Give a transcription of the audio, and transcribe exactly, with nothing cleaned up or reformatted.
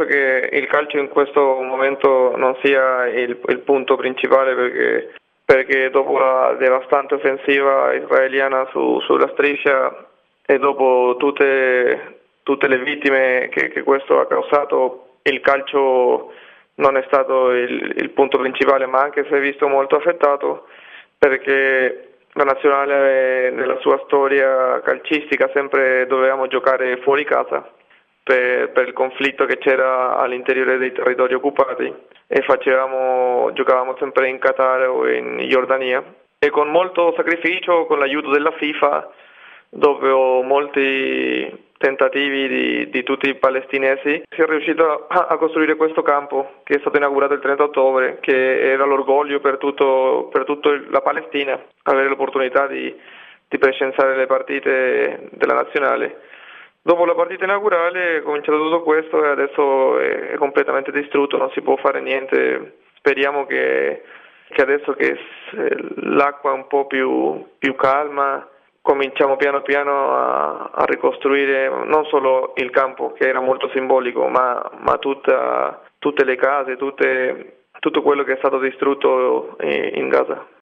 penso che il calcio in questo momento non sia il, il punto principale perché, perché dopo la devastante offensiva israeliana su, sulla striscia e dopo tutte, tutte le vittime che, che questo ha causato, il calcio non è stato il, il punto principale, ma anche se è visto molto affettato perché la nazionale nella sua storia calcistica sempre dovevamo giocare fuori casa per, per il conflitto che c'era all'interiore dei territori occupati e facevamo, giocavamo sempre in Qatar o in Giordania e con molto sacrificio, con l'aiuto della FIFA, dopo molti tentativi di, di tutti i palestinesi, si è riuscito a, a costruire questo campo che è stato inaugurato il trenta ottobre, che era l'orgoglio per tutto, per tutta la Palestina, avere l'opportunità di, di presenziare le partite della nazionale. Dopo la partita inaugurale è cominciato tutto questo e adesso è, è completamente distrutto, non si può fare niente. Speriamo che, che adesso che l'acqua è un po' più, più calma, cominciamo piano piano a, a ricostruire non solo il campo che era molto simbolico, ma, ma tutta, tutte le case, tutte, tutto quello che è stato distrutto in Gaza.